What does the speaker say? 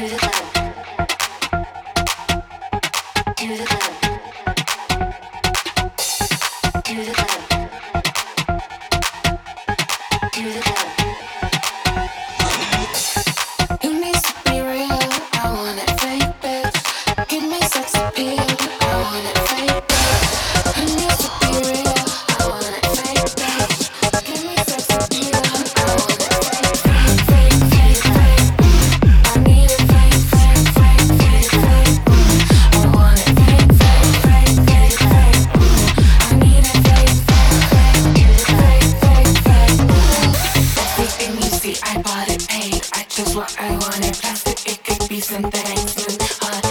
I bought it paid. I chose what I wanted. Plastic, it could be something I do. All